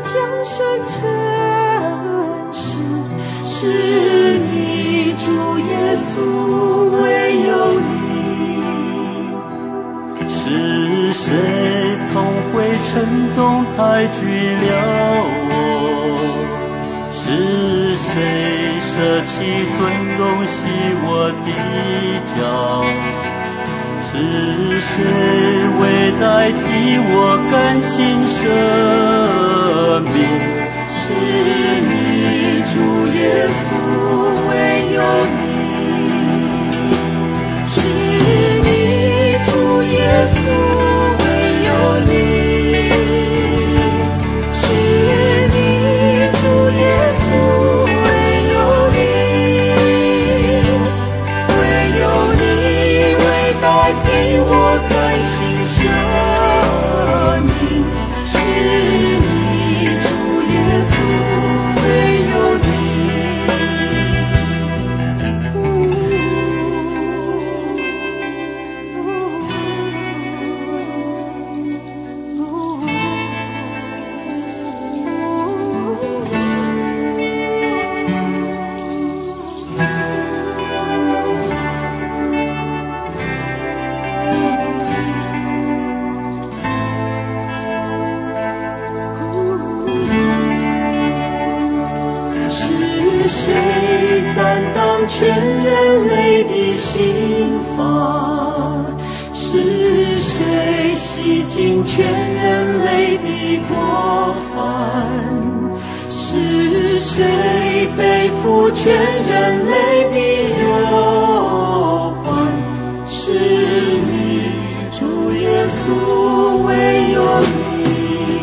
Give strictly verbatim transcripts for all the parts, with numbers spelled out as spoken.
降生成世，是你主耶稣，唯有你。 是谁从灰尘中抬举了我？是谁舍弃尊荣洗我的脚？是谁为代替我甘心舍命？ 是你主耶稣，唯有你。是你主耶稣，唯有你。是你主耶稣，唯有你。唯有你为代替我甘心舍命。是你主耶稣，唯有你。是谁担当全人类的刑罚？是谁洗净全人类的过犯？是谁背负全人类的忧患？是你主耶稣，唯有你。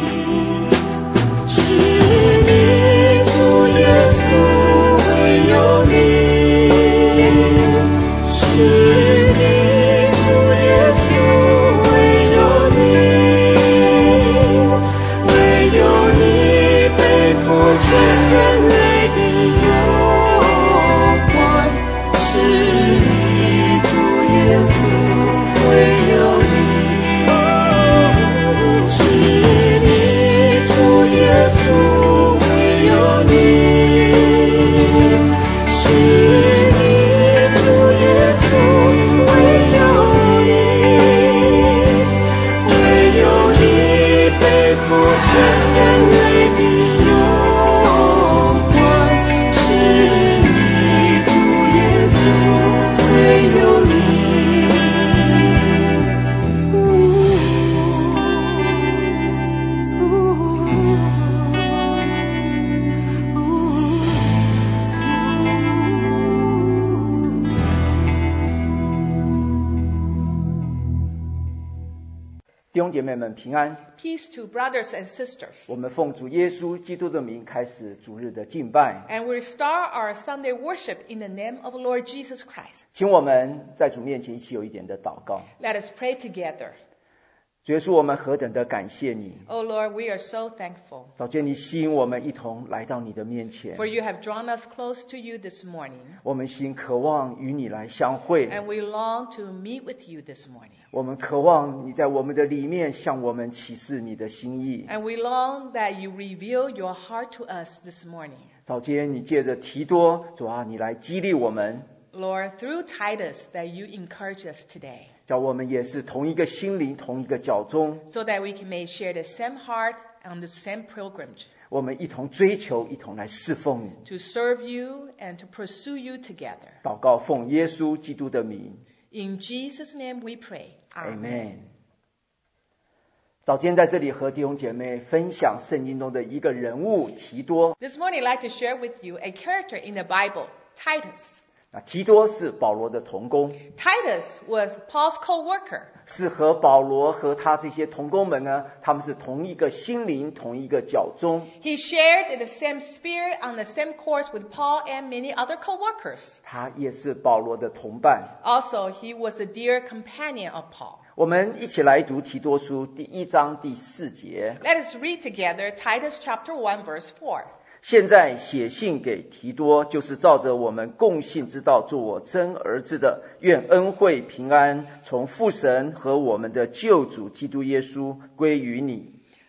是你主耶稣，唯有你。是你主耶稣，唯有你。唯有你背负全人类的忧患。是你主耶稣，唯有你。是你主耶稣，唯有你。是你主耶稣，唯有你。唯有你背负全人类的忧患。是你主耶稣，唯有你。 弟兄姐妹们平安。 Peace to brothers and sisters. 我们奉主耶稣基督的名开始主日的敬拜。 And we start our Sunday worship in the name of Lord Jesus Christ. 请我们在主面前一起有一点的祷告。 Let us pray together. 主耶稣，我们何等的感谢你， Oh Lord, we are so thankful. 早见你吸引我们一同来到你的面前， For you have drawn us close to you this morning. 我们心渴望与你来相会， And we long to meet with you this morning. 我们渴望你在我们的里面向我们启示你的心意。 And we long that you reveal your heart to us this morning. 早间你借着提多，主啊，你来激励我们， Lord, through Titus, that you encourage us today, 叫我们也是同一个心灵，同一个脚中， so that we can may share the same heart and the same pilgrimage, 我们一同追求，一同来侍奉你。 to serve you and to pursue you together. 祷告奉耶稣基督的名 In Jesus' name we pray. Amen. ，Amen。早间在这里和弟兄姐妹分享圣经中的一个人物提多。 This morning I'd like to share with you a character in the Bible, Titus. 那提多是保罗的同工， Titus was Paul's co-worker. 是和保罗和他这些同工们呢，他们是同一个心灵，同一个脚中。 He shared the same spirit on the same course with Paul and many other co-workers. 他也是保罗的同伴。 Also, he was a dear companion of Paul. 我们一起来读提多书第一章第四节。 Let us read together Titus chapter one verse four. 现在写信给提多，就是照着我们共信之道做我真儿子的，愿恩惠平安从父神和我们的救主基督耶稣归于你。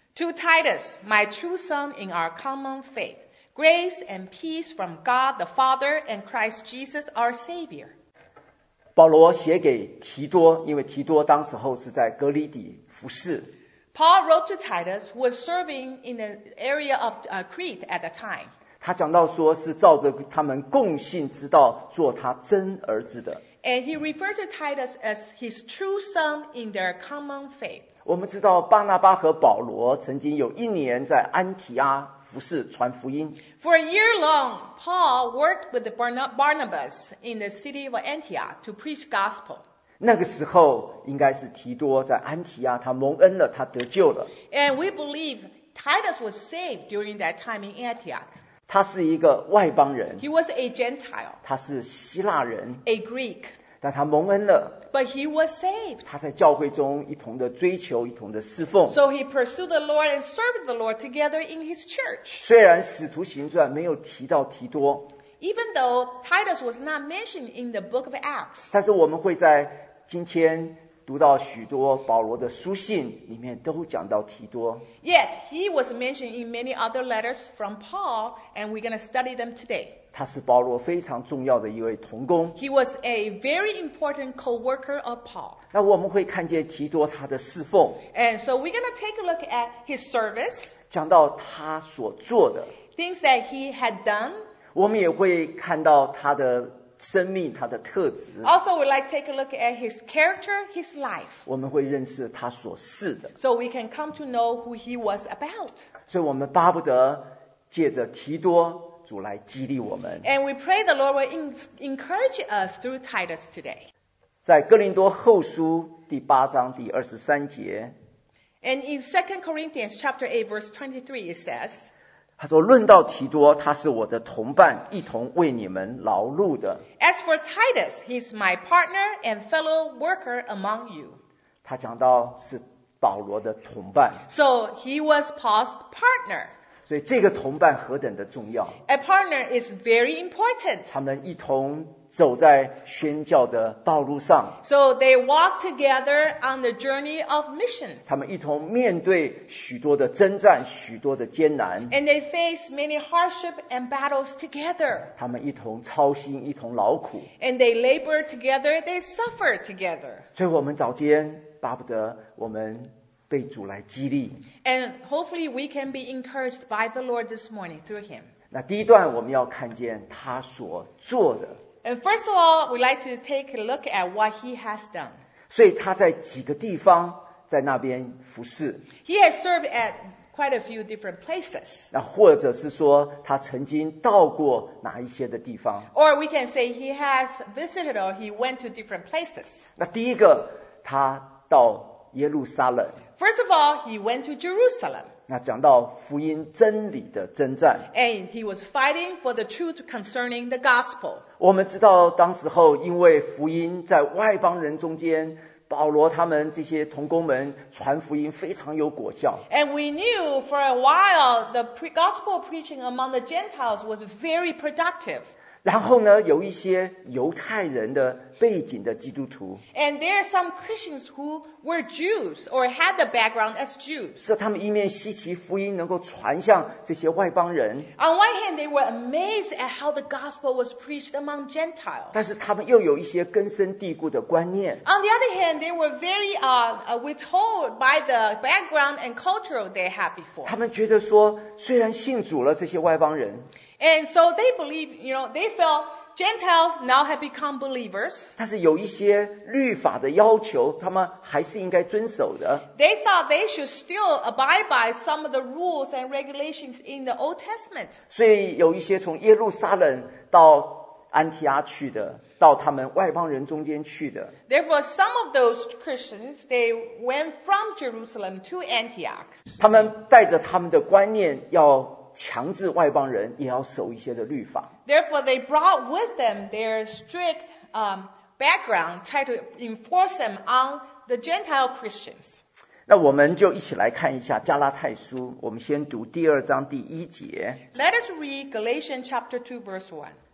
To Titus, my true son in our common faith, grace and peace from God the Father and Christ Jesus our Savior. 保罗写给提多，因为提多当时候是在革哩底服侍。 Paul wrote to Titus, who was serving in the area of uh, Crete at the time. 他讲到说是照着他们共信之道做他真儿子的。 And he referred to Titus as his true son in their common faith. 我们知道巴拿巴和保罗曾经有一年在安提阿服侍传福音。 For a year long, Paul worked with the Barnabas in the city of Antioch to preach gospel. 那个时候应该是提多在安提阿，他蒙恩了，他得救了。 And we believe Titus was saved during that time in Antioch. 他是一个外邦人， He was a Gentile, 他是希腊人， a Greek, 但他蒙恩了， but he was saved. 他在教会中一同的追求，一同的侍奉。 So he pursued the Lord and served the Lord together in his church. 虽然使徒行传没有提到提多， Even though Titus was not mentioned in the book of Acts, 但是我们会在今天读到许多保罗的书信里面都讲到提多。 yet he was mentioned in many other letters from Paul, and we're going to study them today. 他是保罗非常重要的一位同工。 He was a very important co-worker of Paul. 那我们会看见提多他的侍奉， And so we're going to take a look at his service, 讲到他所做的， things that he had done. 我们也会看到他的生命，他的特质， Also, we'd like to take a look at his character, his life, 我们会认识他所是的。 so we can come to know who he was about. 所以我们巴不得借着提多主来激励我们。 And we pray the Lord will en- encourage us through Titus today. 在哥林多后书第八章第二十三节， And in Second Corinthians chapter eight, verse twenty-three, it says, 他说：“论到提多，他是我的同伴，一同为你们劳碌的。 As for Titus, he's my partner and fellow worker among you. ” 他讲到是保罗的同伴， So he was Paul's partner. 所以这个同伴何等的重要！ A partner is very important. 他们一同走在宣教的道路上， So they walk together on the journey of mission. 他们一同面对许多的征战，许多的艰难， And they face many hardship and battles together. 他们一同操心，一同劳苦。 And they labor together, they suffer together. 所以我们早间巴不得我们被主来激励。 And hopefully we can be encouraged by the Lord this morning through him. 那第一段我们要看见他所做的， And first of all, we'd like to take a look at what he has done. 所以他在几个地方在那边服侍， He has served at quite a few different places. 那或者是说他曾经到过哪一些的地方。 Or we can say he has visited or he went to different places. 那第一个，他到耶路撒冷， First of all, he went to Jerusalem. 那讲到福音真理的征战。 And he was fighting for the truth concerning the gospel. 我们知道当时候因为福音在外邦人中间，保罗他们这些同工们传福音非常有果效。 And we knew for a while the pre- gospel preaching among the Gentiles was very productive. 然后呢，有一些犹太人的背景的基督徒， And there are some Christians who were Jews or had the background as Jews. 是他们一面稀奇福音能够传向这些外邦人， On one hand, they were amazed at how the gospel was preached among Gentiles. 但是他们又有一些根深蒂固的观念， On the other hand, they were very uh, uh, withheld by the background and culture they had before. 他们觉得说，虽然信主了这些外邦人， And so they believe, you know, they felt Gentiles now have become believers. 但是有一些律法的要求，他们还是应该遵守的。 They thought they should still abide by some of the rules and regulations in the Old Testament. 所以有一些从耶路撒冷到安提阿去的，到他们外邦人中间去的， Therefore, some of those Christians, they went from Jerusalem to Antioch. 他们带着他们的观念，要强制外邦人也要守一些的律法。 Therefore, they brought with them their strict um, background, try to enforce them on the Gentile Christians. 那我们就一起来看一下加拉太书，我们先读第二章第一节。 Let us read Galatians chapter two, verse one.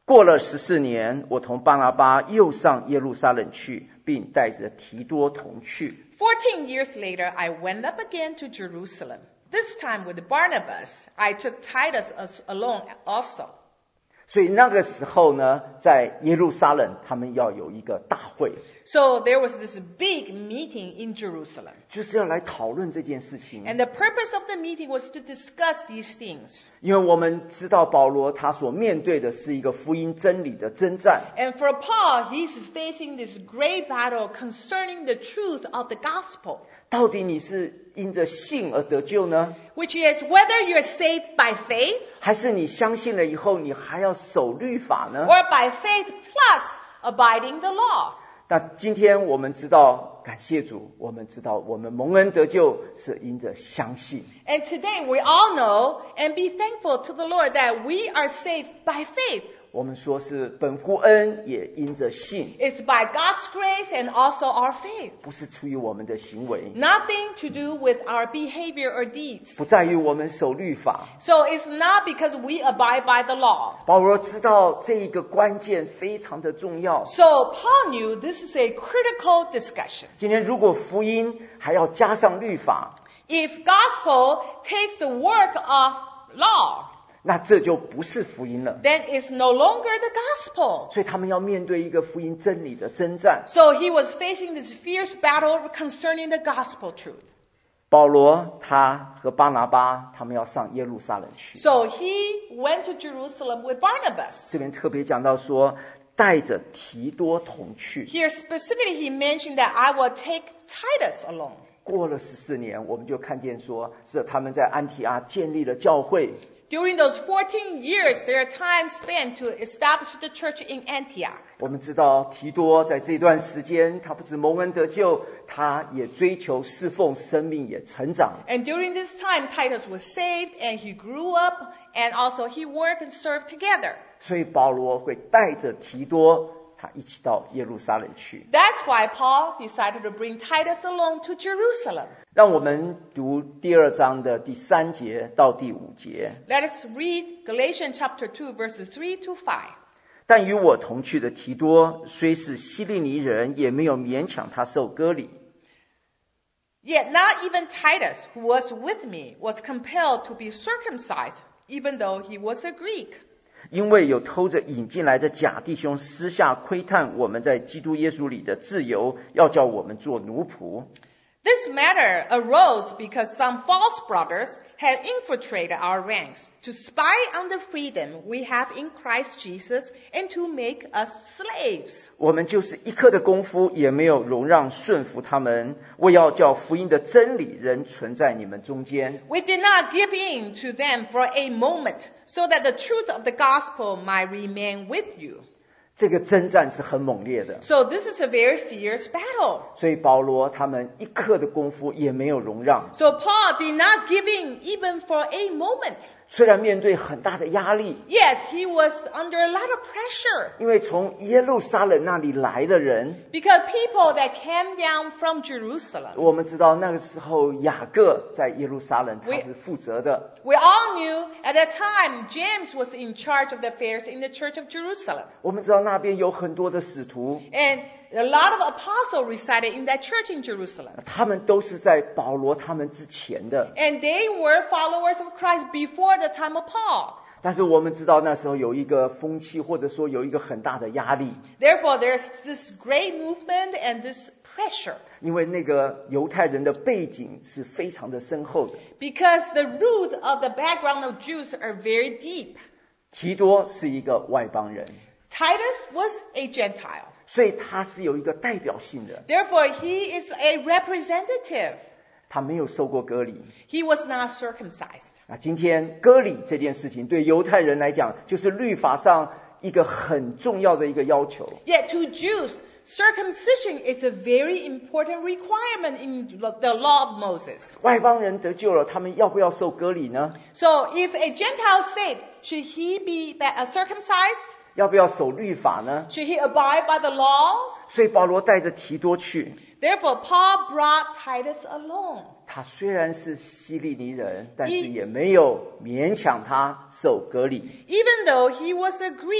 过了十四年，我同巴拿巴又上耶路撒冷去，并带着提多同去。 Fourteen years later, I went up again to Jerusalem. This time with Barnabas, I took Titus as- along also. 所以那个时候呢，在耶路撒冷，他们要有一个大会， So there was this big meeting in Jerusalem. 就是要来讨论这件事情。 And the purpose of the meeting was to discuss these things. 因为我们知道保罗他所面对的是一个福音真理的征战， And for Paul, he's facing this great battle concerning the truth of the gospel, 到底你是因着信而得救呢， which is whether you're saved by faith 还是你相信了以后你还要守律法呢？ or by faith plus abiding the law. 那今天我们知道，感谢主，我们知道我们蒙恩得救是因着相信。 And today we all know and be thankful to the Lord that we are saved by faith. 我们说是本乎恩，也因着信， It's by God's grace and also our faith. 不是出于我们的行为， Nothing to do with our behavior or deeds. 不在于我们守律法。 So it's not because we abide by the law. 保罗知道这一个关键非常的重要。 So Paul knew this is a critical discussion. 今天如果福音还要加上律法， If gospel takes the work of law, 那这就不是福音了。 then it's no longer the gospel. 所以他们要面对一个福音真理的征战。 So he was facing this fierce battle concerning the gospel truth. 保罗他和巴拿巴他们要上耶路撒冷去。 So he went to Jerusalem with Barnabas. 这边特别讲到说，带着提多同去。 Here specifically he mentioned that I will take Titus along. 过了十四年，我们就看见说，是他们在安提阿建立了教会。 During those fourteen years, there are times spent to establish the church in Antioch. 我们知道提多在这段时间，他不止蒙恩得救，他也追求侍奉，生命也成长。 And during this time, Titus was saved and he grew up and also he worked and served together. 所以保罗会带着提多，他一起到耶路撒冷去。 That's why Paul decided to bring Titus along to Jerusalem. 让我们读第二章的第三节到第五节。 Let us read Galatians chapter two, verses three to five. 但与我同去的提多，虽是希利尼人，也没有勉强他受割礼。 Yet not even Titus, who was with me, was compelled to be circumcised, even though he was a Greek. 因为有偷着引进来的假弟兄私下窥探我们在基督耶稣里的自由，要叫我们做奴仆。 This matter arose because some false brothers had infiltrated our ranks to spy on the freedom we have in Christ Jesus and to make us slaves. 我们就是一刻的功夫也没有容让顺服他们，为要叫福音的真理仍存在你们中间。 We did not give in to them for a moment so that the truth of the gospel might remain with you. 这个征战是很猛烈的， So this is a very fierce battle. 所以保罗他们一刻的功夫也没有容让。 So Paul did not give in even for a moment. 虽然面对很大的压力， Yes, he was under a lot of pressure 因为从耶路撒冷那里来的人， because people that came down from Jerusalem. 我们知道那个时候雅各在耶路撒冷他是负责的， We all knew at that time James was in charge of the affairs in the church of Jerusalem. 我们知道那边有很多的使徒， And a lot of apostles resided in that church in Jerusalem. 他们都是在保罗他们之前的。 And they were followers of Christ before the time of Paul. 但是我们知道那时候有一个风气，或者说有一个很大的压力， Therefore, there's this great movement and this pressure 因为那个犹太人的背景是非常的深厚的。 because the root of the background of Jews are very deep. 提多是一个外邦人， Titus was a Gentile. 所以他是有一个代表性的， Therefore, he is a representative. 他没有受过割礼。 He was not circumcised. 那今天割礼这件事情对犹太人来讲，就是律法上一个很重要的一个要求。 Yet to Jews, circumcision is a very important requirement in the law of Moses. 外邦人得救了，他们要不要受割礼呢？ So if a Gentile saved, should he be circumcised? 要不要守律法呢？ Should he abide by the laws? 所以保罗带着提多去。 Therefore, Paul brought Titus along. 他虽然是希利尼人，但是也没有勉强他受割礼。 Even though he was a Greek,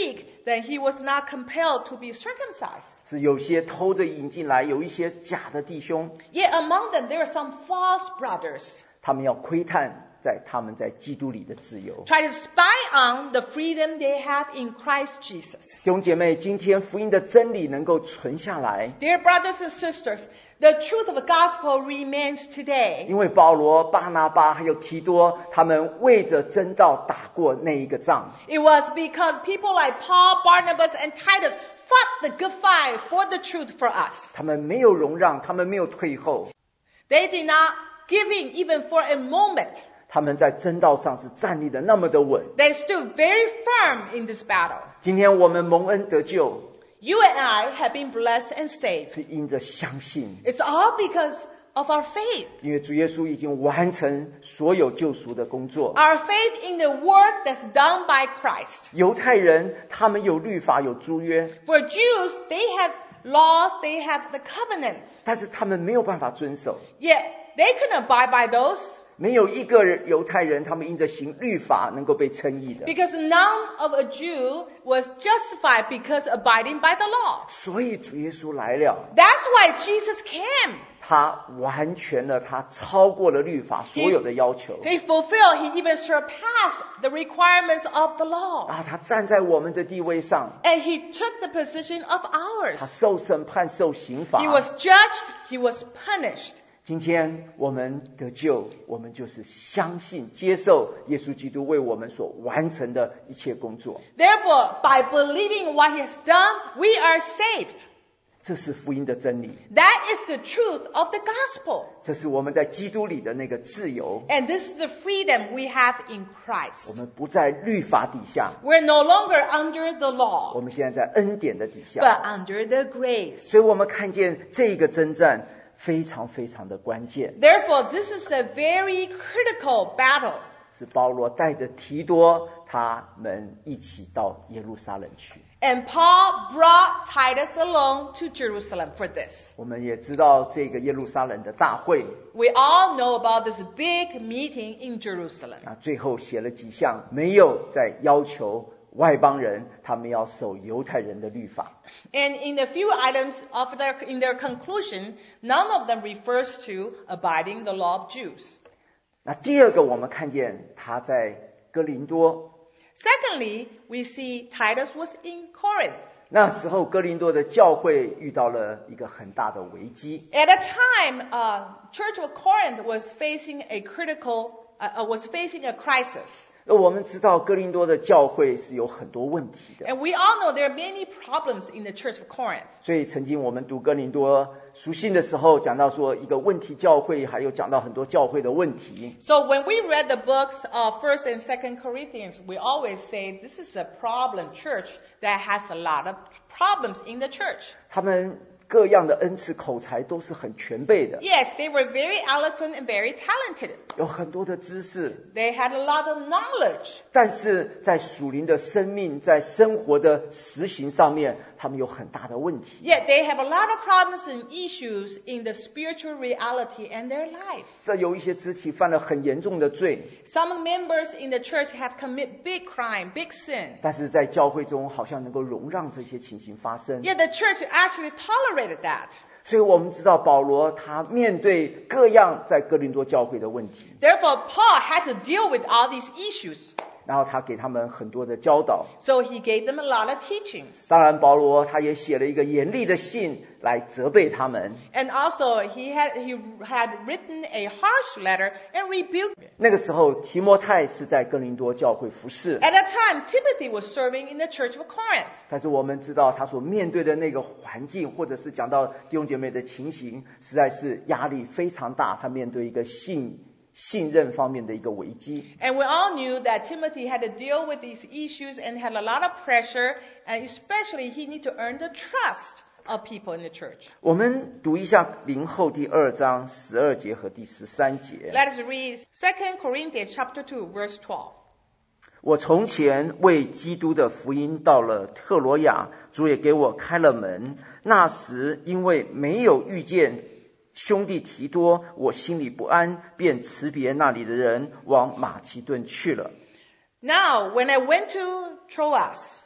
then he was not compelled to be circumcised. 是有些偷着引进来，有一些假的弟兄， Yet among them there are some false brothers, 他们要窥探在他们在基督里的自由。 try to spy on the freedom they have in Christ Jesus. 弟兄姐妹，今天福音的真理能够存下来， Dear brothers and sisters, the truth of the gospel remains today. 因为保罗、巴拿巴还有提多，他们为着真道打过那一个仗。 It was because people like Paul, Barnabas, and Titus fought the good fight for the truth for us. 他们没有容让，他们没有退后， They did not give in even for a moment. 他们在真道上是站立的那么的稳。 They stood very firm in this battle. 今天我们蒙恩得救， You and I have been blessed and saved. 是因着相信， It's all because of our faith. 因为主耶稣已经完成所有救赎的工作。 Our faith in the work that's done by Christ. 犹太人他们有律法有诸约， For Jews, they have laws, they have the covenants. 但是他们没有办法遵守。 Yet, they couldn't abide by those 没有一个人犹太人他们因着行律法能够被称义的。 because none of a Jew was justified because abiding by the law. 所以主耶稣来了， That's why Jesus came. 他完全了，他超过了律法所有的要求 He fulfilled, he even surpassed the requirements of the law. 啊！他站在我们的地位上， And he took the position of 他 ours. 受审判受刑罚 He。was judged, he was punished. 今天我们得救，我们就是相信接受耶稣基督为我们所完成的一切工作。 Therefore, by believing what he has done, we are saved. 这是福音的真理， That is the truth of the gospel. 这是我们在基督里的那个自由。 And this is the freedom we have in 我 Christ. 们不在律法底下， We're no longer under the 我 law, 们现在在恩典的底 but 下。 under the grace. 所以我们看见这个征战非常非常的关键， Therefore, this is a very critical battle. 是保罗带着提多他们一起到耶路撒冷去。 And Paul brought Titus along to Jerusalem for this. 我们也知道这个耶路撒冷的大会 We all know about this big meeting in Jerusalem. 啊，最后写了几项，没有在要求外邦人他们要守犹太人的律法。 And in the few items of their, in their conclusion, none of them refers to abiding the law of Jews. 那第二个，我们看见他在哥林多， Secondly, we see Titus was in Corinth. 那时候哥林多的教会遇到了一个很大的危机。 At a time, uh, Church of Corinth was facing a critical, uh, uh, was facing a crisis. 那我们知道哥林多的教会是有很多问题的， And we all know there are many problems in the Church of Corinth. 所以曾经我们读哥林多书信的时候，讲到说一个问题教会，还有讲到很多教会的问题。 So when we read the books of First and Second Corinthians, we always say this is a problem church that has a lot of problems in the church. 他们各样的恩赐口才都是很全备的， Yes, they were very eloquent and very talented. 有很多的知识， They had a lot of knowledge. 但是在属灵的生命，在生活的实行上面，他们有很大的问题。 Yet they have a lot of problems and issues in the spiritual reality and their life. 这有一些肢体犯了很严重的罪， Some members in the church have committed big crime, big sin. 但是在教会中好像能够容让这些情形发生。 Yet the church actually tolerated that. 所以我们知道保罗他面对各样在哥林多教会的问题， Therefore, Paul had to deal with all these issues. 然后他给他们很多的教导。 So he gave them a lot of teachings. 当然保罗他也写了一个严厉的信来责备他们。 And also, he had, he had written a harsh letter and rebuked them. 那个时候提摩太是在哥林多教会服侍， At that time, Timothy was serving in the church of Corinth. 但是我们知道他所面对的那个环境，或者是讲到弟兄姐妹的情形，实在是压力非常大，他面对一个信信任方面的一个危机。 And we all knew that Timothy had to deal with these issues and had a lot of pressure, and especially he needed to earn the trust of people in the church. 我们读一下林后第二章十二节和第十三节。 Let us read Second Corinthians chapter two, verse twelve. 我从前为基督的福音到了特罗亚，主也给我开了门。那时因为没有遇见兄弟提多，我心里不安，便辞别那里的人，往马其顿去了。 Now, when I went to Troas,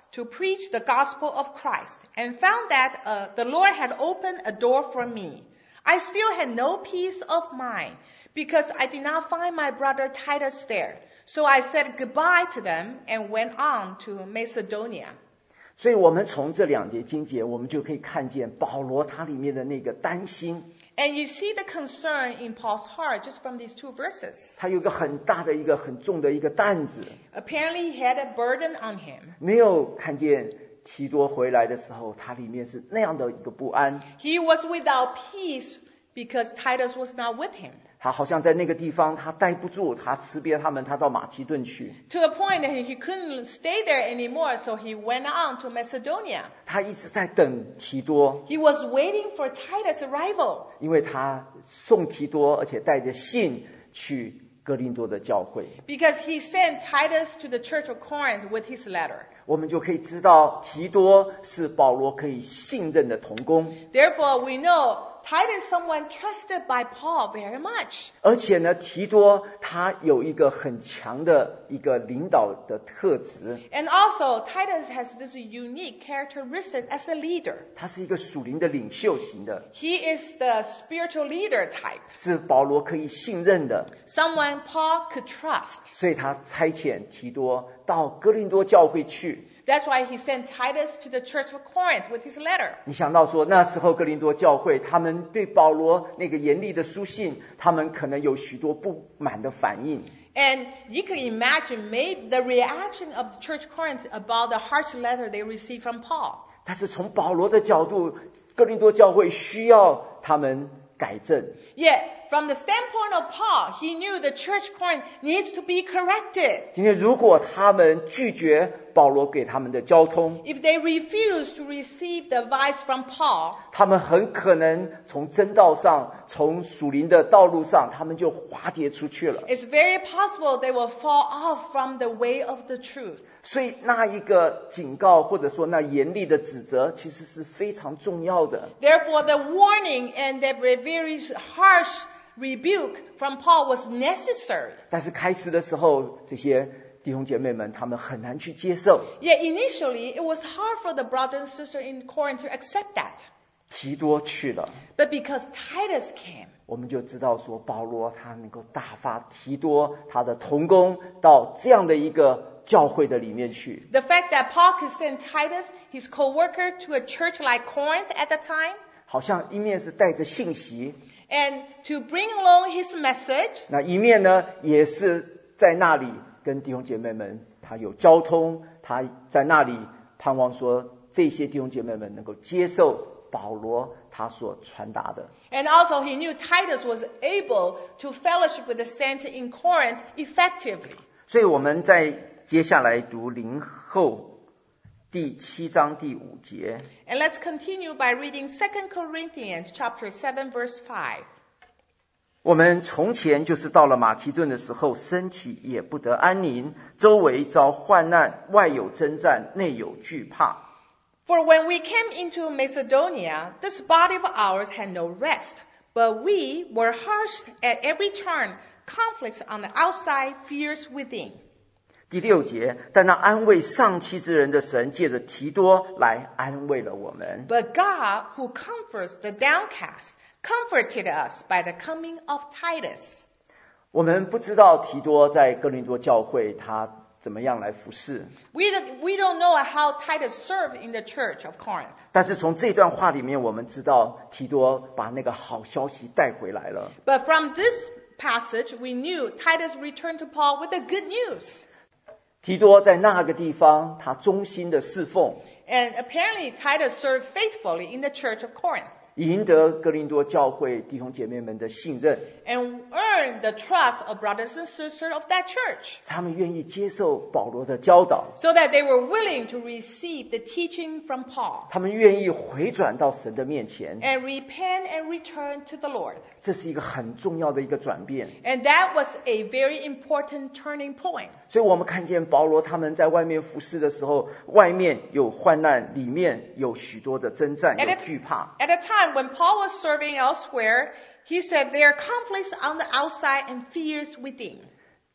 to preach the gospel of Christ and found that uh, the Lord had opened a door for me. I still had no peace of mind because I did not find my brother Titus there. So I said goodbye to them and went on to Macedonia. 所以我们从这两节经节，我们就可以看见保罗他里面的那个担心。 And you see the concern in Paul's heart just from these two verses. 他有一个很大的一个很重的一个担子。 Apparently he had a burden on him. 没有看见提多回来的时候，他里面是那样的一个不安。 He was without peace because Titus was not with him. 他好像在那个地方他待不住，他辞别他们，他到马其顿去。 To the point that he couldn't stay there anymore, so he went on to Macedonia. 他一直在等提多。 He was waiting for Titus' arrival. 因为他送提多，而且带着信去哥林多的教会。 Because he sent Titus to the church of Corinth with his letter. 我们就可以知道提多是保罗可以信任的同工。 Therefore, we know Titus is someone trusted by Paul very much. 而且呢，提多他有一个很强的一个领导的特质。 And also, Titus has this unique characteristic as a leader. 他是一个属灵的领袖型的， He is the spiritual leader type. 是保罗可以信任的， Someone Paul could trust. 所以他差遣提多到哥林多教会去。 That's why he sent Titus to the church of Corinth with his letter. 你想到说那时候哥林多教会他们对保罗那个严厉的书信，他们可能有许多不满的反应。 And you can imagine maybe the reaction of the church of Corinth about the harsh letter they received from Paul. 但是从保罗的角度，哥林多教会需要他们改正。 Yet, from the standpoint of Paul, he knew the church of Corinth needs to be corrected. 今天如果他们拒绝保罗给他们的交通， If they refuse to receive the advice from Paul, 他们很可能从真道上，从属灵的道路上，他们就滑跌出去了。 it's very possible they will fall off from the way of the truth. 所以那一个警告或者说那严厉的指责，其实是非常重要的。 Therefore, the warning and the very harsh rebuke from Paul was necessary. 但是开始的时候，这些弟兄姐妹们他们很难去接受。 Yet initially, it was hard for the brother and sister in Corinth to accept that. 提多去了， But because Titus came, 我们就知道说保罗他能够大发提多他的同工到这样的一个教会的里面去。 the fact that Paul could send Titus, his co-worker, to a church like Corinth at the time, 好像一面是带着信息， and to bring along his message, 那一面呢也是在那里跟弟兄姐妹们他有交通，他在那里盼望说这些弟兄姐妹们能够接受保罗他所传达的。 and also he knew Titus was able to fellowship with the saints in Corinth effectively. 所以我们在接下来读林后第七章第五节。 And let's continue by reading Second Corinthians chapter seven, verse five. 我们从前就是到了马其顿的时候，身体也不得安宁，周围遭患难，外有征战，内有惧怕。 For when we came into Macedonia, this body of ours had no rest, but we were harassed at every turn, conflicts on the outside, fears within. 第六节，但那安慰丧气之人的神，借着提多来安慰了我们。 But God, who comforts the downcast, comforted us by the coming of Titus. 我们不知道提多在哥林多教会他怎么样来服侍， We don't, we don't know how Titus served in the church of Corinth. 但是从这段话里面，我们知道提多把那个好消息带回来了。 But from this passage, we knew Titus returned to Paul with the good news. 提多在那个地方，他忠心的侍奉， And apparently Titus served faithfully in the church of Corinth. 赢得哥林多教会弟兄姐妹们的信任， And earned the trust of brothers and sisters of that church, 他们愿意接受保罗的教导， so that they were willing to receive the teaching from Paul 他们愿意回转到神的面前， and repent and return to the Lord. 这是一个很重要的一个转变。 And that was a very important turning point. 所以我们看见保罗他们在外面服侍的时候，外面有患难，里面有许多的征战， At 有 a, 惧怕。 at a time when Paul was serving elsewhere, he said there are conflicts on the outside and fears within.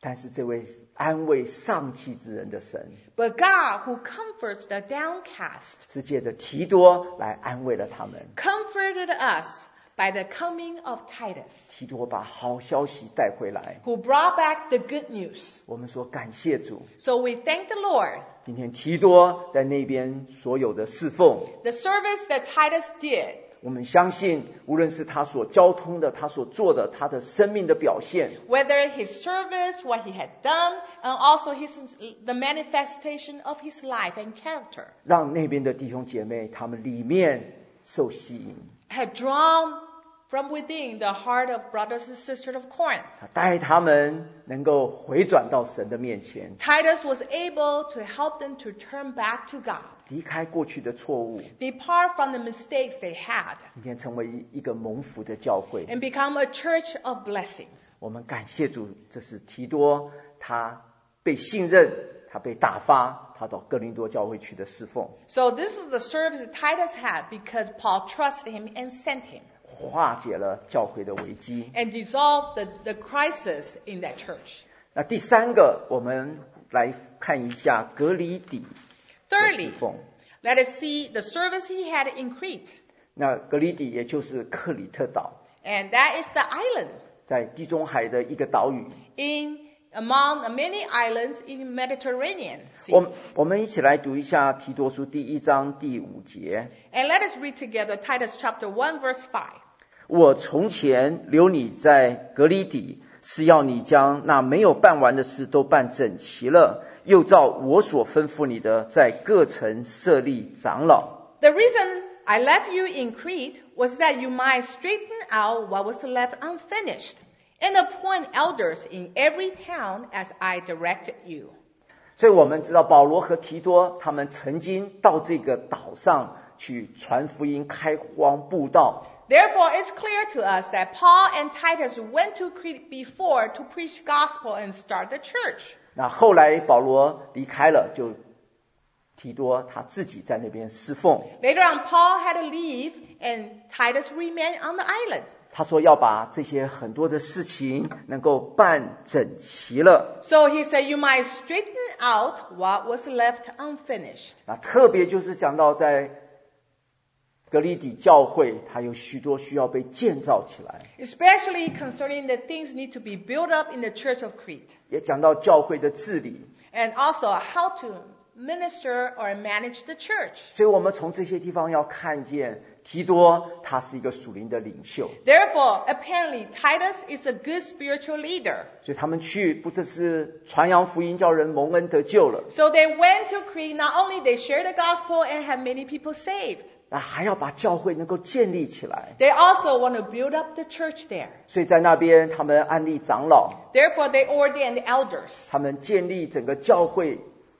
但是这位安慰丧气之人的神， But God, who comforts the downcast, 是借着提多来安慰了他们。 comforted us by the coming of Titus, 提多把好消息带回来， who brought back the good news. 我们说感谢主。 So we thank the Lord. 今天提多在那边所有的侍奉， The service that Titus did, 我们相信无论是他所交通的，他所做的，他的生命的表现， whether his service, what he had done, and also his, the manifestation of his life and character, 让那边的弟兄姐妹他们里面受吸引， had drawn from within the heart of brothers and sisters of Corinth. 他带他们能够回转到神的面前， Titus was able to help them to turn back to God, 离开过去的错误， depart from the mistakes they had, 今天成为一个蒙福的教会。 and become a church of blessings. 我们感谢主，这是提多他被信任，他被打发，他到哥林多教会去的侍奉， So this is the service that Titus had because Paul trusted him and sent him, 化解了教会的危机。 and dissolved the, the crisis in that church. 那第三个，我们来看一下格里底的侍 Thirdly, 奉。 let us see the service he had in Crete, 那格里底也就是克里特岛， and that is the island 在地中海的一个岛屿。 in among the many islands in Mediterranean 我 Sea. 我们一起来读一下提多书第一章第五节。 And let us read together Titus chapter one verse five. 我从前留你在格里底，是要你将那没有办完的事都办整齐了，又照我所吩咐你的，在各城设立长老。 The reason I left you in Crete was that you might straighten out what was left unfinished, and appoint elders in every town as I directed you. 所以我们知道保罗和提多他们曾经到这个岛上去传福音、开荒布道。 Therefore, it's clear to us that Paul and Titus went to Crete before to preach gospel and start the church. 那后来保罗离开了，就提多他自己在那边侍奉。 Later on, Paul had to leave, and Titus remained on the island. 他说要把这些很多的事情能够办整齐了。 So he said, you might straighten out what was left unfinished. 那特别就是讲到在格里底教会，它有许多需要被建造起来， Especially concerning the things need to be built up in the church of Crete. 也讲到教会的治理。 And also how to minister or manage the church. 所以我们从这些地方要看见提多他是一个属灵的领袖， Therefore, apparently, Titus is a good spiritual leader. 所以他们去不只是传扬福音，叫人蒙恩得救了， So they went to Crete. Not only they shared the gospel and have many people saved, 那还要把教会能够建立起来。 they also want to build up the church there. 所以在那边他们安立长老， Therefore, they ordained elders 他们建立整个教会。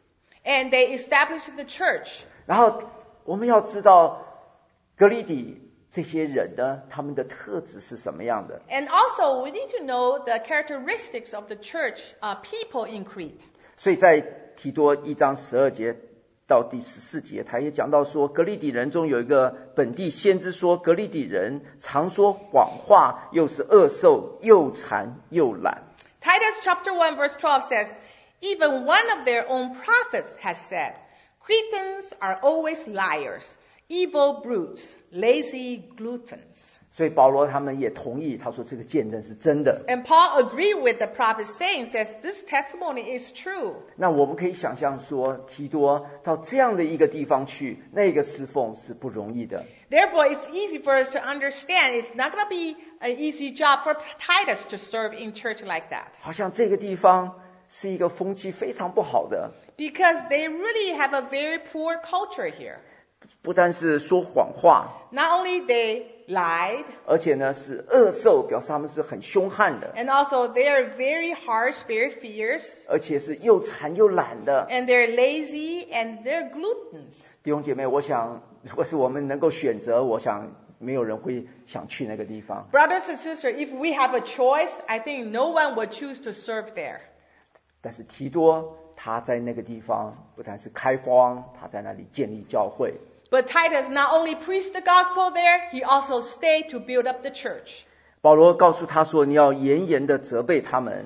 and they established the church. 然后我们要知道格里底这些人呢，他们的特质是什么样的？ And also, we need to know the characteristics of the church uh, people in Crete. 所以在提多一章十二节到第十四节，他也讲到说，格里底人中有一个本地先知说，格里底人常说谎话，又是恶兽，又馋又懒。 Titus chapter one verse twelve says, even one of their own prophets has said, Cretans are always liars, evil brutes, lazy gluttons. 所以保罗他们也同意，他说这个见证是真的。 And Paul agreed with the prophet's saying, says this testimony is true. 那我们可以想象说，提多到这样的一个地方去，那个侍奉是不容易的。 Therefore, it's easy for us to understand it's not going to be an easy job for Titus to serve in church like that. 好像这个地方是一个风气非常不好的， Because they really have a very poor culture here. 不单是说谎话， Not only they lied, 而且呢是恶兽，表示他们是很凶悍的， and also they are very harsh, very fierce, 而且是又馋又懒的。 and they're lazy, and they're gluttons. 弟兄姐妹，我想如果是我们能够选择，我想没有人会想去那个地方。 Brothers and sisters, if we have a choice, I think no one would choose to serve there. 但是提多他在那个地方不但是开荒，他在那里建立教会。 But Titus not only preached the gospel there, he also stayed to build up the church. 保罗告诉他说，你要严严的责备他们。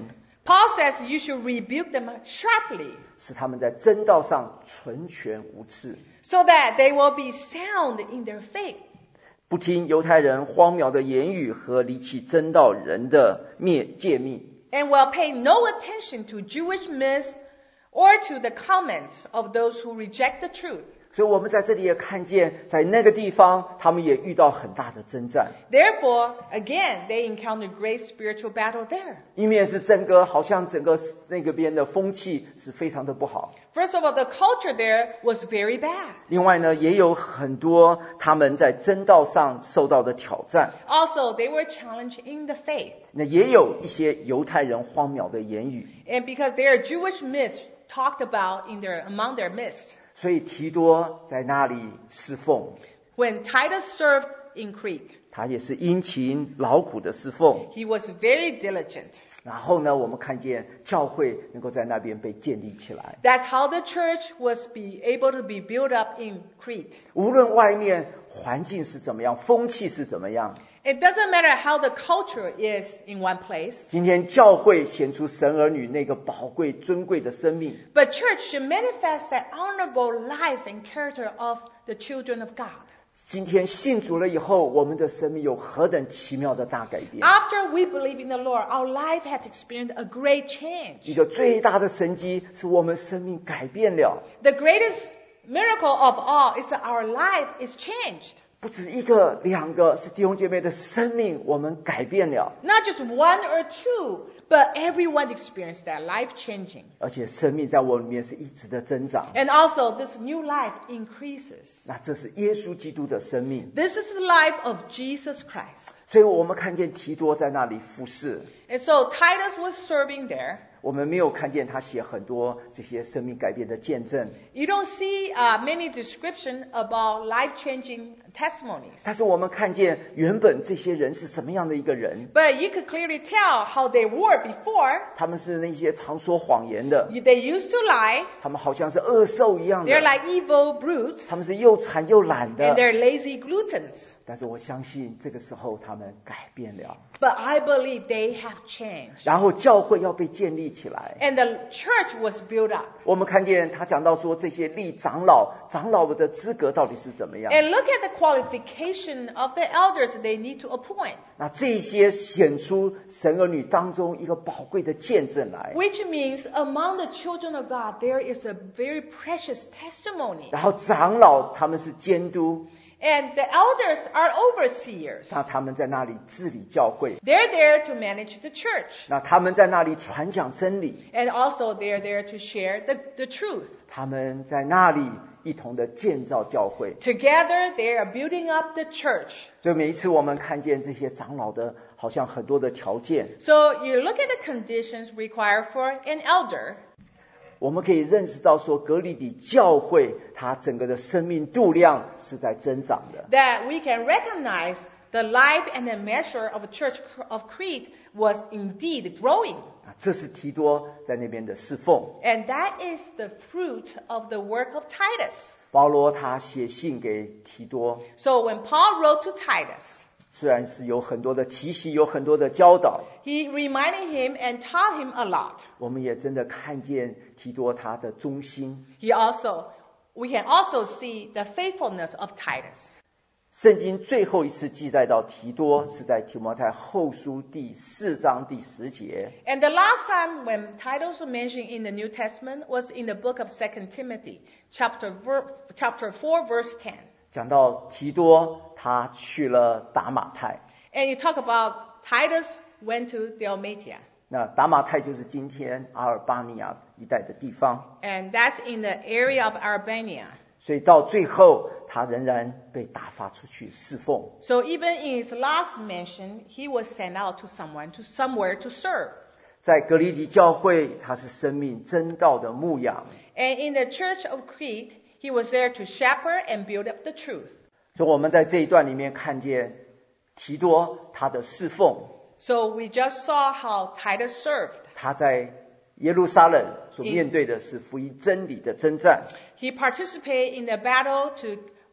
Paul says you should rebuke them sharply 使他们在真道上纯全无刺， so that they will be sound in their faith. 不听犹太人荒谬的言语和离弃真道人的灭诫命， And will pay no attention to Jewish myths or to the comments of those who reject the truth. 所以我们在这里也看见，在那个地方他们也遇到很大的征战， Therefore, again, they encountered great spiritual battle there. 一面是整个好像整个那个边的风气是非常的不好， First of all, the culture there was very bad. 另外呢也有很多他们在真道上受到的挑战， Also, they were challenged in the faith. 那也有一些犹太人荒谬的言语， And because there are Jewish myths talked about in their, among their midst. 所以提多在那里侍奉， When Titus served in Crete, 他也是殷勤劳苦的侍奉。 he was very diligent. 然后呢，我们看见教会能够在那边被建立起来。 That's how the church was be able to be built up in Crete. 无论外面环境是怎么样，风气是怎么样， It doesn't matter how the culture is in one place, 今天教会显出神儿女那个宝贵尊贵的生命， but church should manifest that honorable life and character of the children of God. 今天信主了以后，我们的生命有何等奇妙的大改变。 After we believe in the Lord, our life has experienced a great 一 change. 个最大的神迹是我们生命改变了， The greatest miracle of all is that our life is changed. 不止一个两个，是弟兄姐妹的生命我们改变了， Not just one or two, but everyone experienced that life changing. 而且生命在我里面是一直的增长。 And also this new life increases. 那这是耶稣基督的生命， This is the life of Jesus Christ. 所以我们看见提多在那里服侍， And so Titus was serving there. 我们没有看见他写很多这些生命改变的见证， You don't see uh, many description about life-changing testimonies. 但是我们看见原本这些人是什么样的一个人， But you could clearly tell how they were before. 他们是那些常说谎言的， They used to lie. 他们好像是恶兽一样 They're 的， like evil brutes. 他们是又馋又懒 And 的， they're lazy gluttons. 但是我相信这个时候他们改变了， But I believe they have changed. 然后教会要被建立起来。 And the church was built up. 我们看见他讲到说这些立长老，长老的资格到底是怎么样？ And look at the qualification of the elders they need to appoint. 那这些显出神儿女当中一个宝贵的见证来， Which means among the children of God, there is a very precious testimony. 然后长老他们是监督， And the elders are overseers. 那他们在那里治理教会， They're there to manage the church. 那他们在那里传讲真理， And also they're there to share the, the truth. 他们在那里一同的建造教会。 Together they are building up the church. 所以每一次我们看见这些长老的好像很多的条件， So you look at the conditions required for an elder. 我们可以认识到说格里底教会它整个的生命度量是在增长的。 That we can recognize the life and the measure of the church of Crete was indeed growing. 啊，这是提多在那边的侍奉。 And that is the fruit of the work of Titus. 保罗他写信给提多， So when Paul wrote to Titus, 虽然是有很多的提醒，有很多的教导， he reminded him and taught him a lot. 我们也真的看见提多他的忠心。 He also, we can also see the faithfulness of Titus. 圣经最后一次记载到提多是在提摩太后书第四章第十节。 And the last time when Titus was mentioned in the New Testament was in the book of Second Timothy, chapter, chapter four, verse ten. 讲到提多他去了达马太， And you talk about Titus went to Dalmatia. 那达马太就是今天阿尔巴尼亚一带的地方， And that's in the area of Albania. 所以到最后他仍然被打发出去侍奉。 So even in his last mention, he was sent out to someone, to somewhere to serve. 在格里底教会，他是生命真道的牧养， And in the church of Crete, he was there to shepherd and build up the truth. 所以我们在这一段里面看见提多他的侍奉， So we just saw how Titus served. 他在耶路撒冷所面对的是福音真理的征战。 He participated in the battle to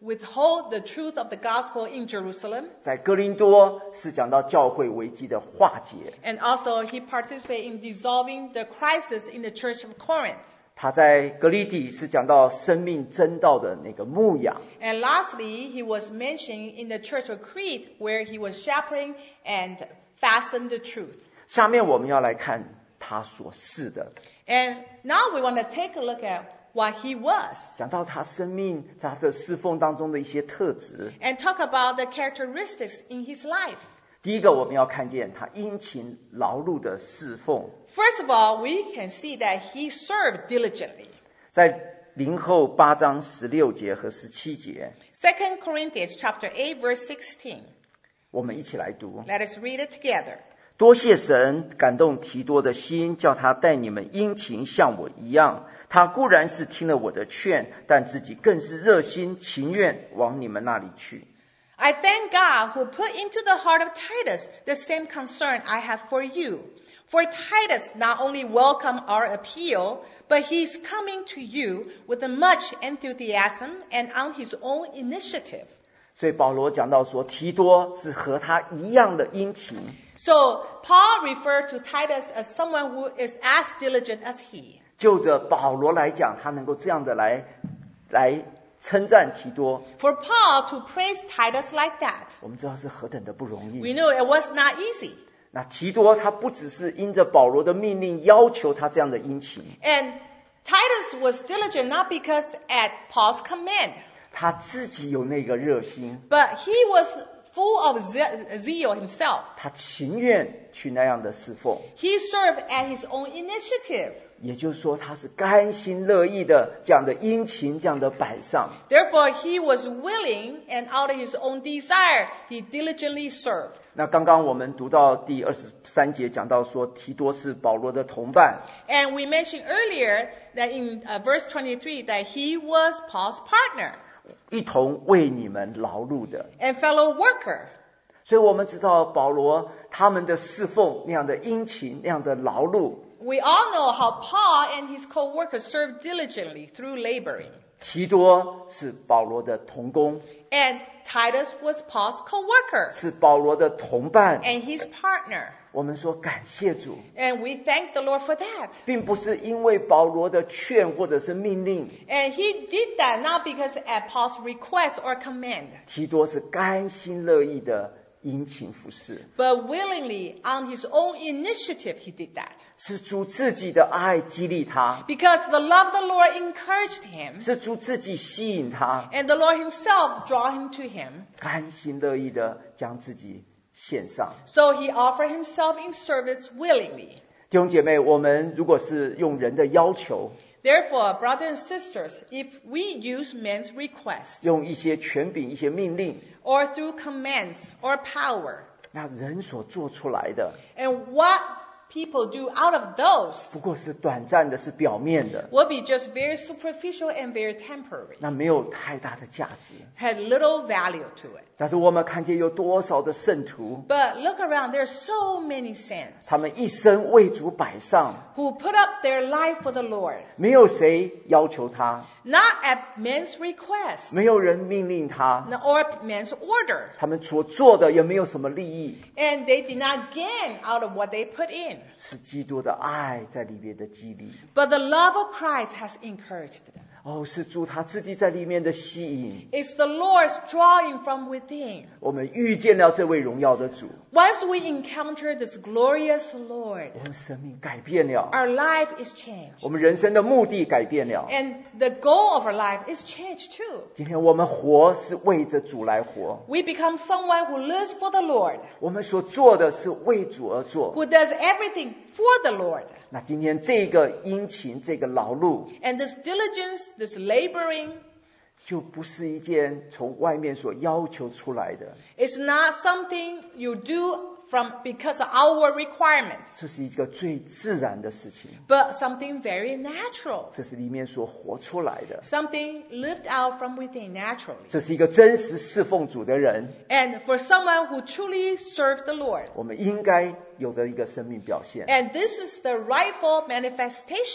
withhold the truth of the gospel in Jerusalem. 在哥林多是讲到教会危机的化解。 And also he participated in dissolving the crisis in the church of Corinth. 他在格里底是讲到生命真道的那个牧养。 And lastly, he was mentioned in the church of Crete where he was shepherding and fastened the truth. 下面我们要来看他所示的。 And now we want to take a look at what he was. 讲到他生命在他的侍奉当中的一些特质。 And talk about the characteristics in his life. 第一个我们要看见他殷勤劳碌的侍奉。 First of all, we can see that he served diligently. 在林后八章十六节和十七节， Second Corinthians chapter eight verse sixteen. 我们一起来读。 Let us read it together. 多谢神感动提多的心，叫他带你们殷勤像我一样。他固然是听了我的劝，但自己更是热心情愿往你们那里去。 I thank God who put into the heart of Titus the same concern I have for you. For Titus not only welcomed our appeal, but he is coming to you with much enthusiasm and on his own initiative. 所以保罗讲到说，提多是和他一样的殷勤。 So Paul referred to Titus as someone who is as diligent as he. 就着保罗来讲，他能够这样的来来称赞提多， For Paul to praise Titus like that, 我们知道是何等的不容 we 易。 know it was not easy. 那提多他不只是因着保罗的命令要求他这样的殷勤， And Titus was diligent not because at Paul's command, 他自己有那个热心， but he was full of ze- zeal himself. 他情愿去那样的侍奉。 He served at his own initiative. 也就是说，他是甘心乐意的这样的殷勤，这样的摆上。 Therefore, he was willing and out of his own desire, he diligently served. 那刚刚我们读到第二十三节讲到说，提多是保罗的同伴， And we mentioned earlier that in uh, verse twenty-three that he was Paul's partner 一同为你们劳碌的。 and fellow worker. 所以我们知道保罗他们的侍奉那样的殷勤，那样的劳碌。 We all know how Paul and his co-workers served diligently through laboring. 提多是保罗的同工， And Titus was Paul's co-worker 是保罗的同伴。 and his partner. 我们说感谢主， And we thank the Lord for that. 并不是因为保罗的劝或者是命令， And he did that not because at Paul's request or command, 提多是甘心乐意的殷勤服侍， but willingly on his own initiative he did that. 是主自己的爱激励他， Because the love of the Lord encouraged him 是主自己吸引他， and the Lord himself draw him to him. 甘心乐意的将自己献上。 So he offered himself in service willingly. 弟兄姐妹，我们如果是用人的要求， Therefore, brothers and sisters, if we use men's request 用一些权柄、一些命令， or through commands or power, 那人所做出来的， and what people do out of those 不过是短暂的，是表面的， will be just very superficial and very temporary, 那没有太大的价值。 had little value to it. 但是我们看见有多少的圣徒， But look around, there are so many saints 他们一生为主摆上， who put up their life for the Lord, 没有谁要求他， not at men's request 没有人命令他， or men's order, 他们所做的也没有什么利益， and they did not gain out of what they put in. 是基督的爱在里面的激励。 But the love of Christ has encouraged them. 哦，是主他自己在里面的吸引， It's the Lord's drawing from within. 我们遇见了这位荣耀的主， Once we encounter this glorious Lord, 我们生命改变了， our life is changed. 我们人生的目的改变了。 And the goal of our life is changed too. 今天我们活是为着主来活， We become someone who lives for the Lord, 我们所做的是为主而做。 who does everything for the Lord. 那今天这个殷勤，这个劳碌， And this diligence, this laboring, 就不是一件从外面所要求出来的， is not something you do from because of our requirement, 这是一个最自然的事情， but something very natural, 这是里面所活出来的， something lived out from within naturally. 这是一个真实侍奉主的人， And for someone who truly serves the Lord. 我们应该有的一个生命表现。 And this is the rightful manifestation.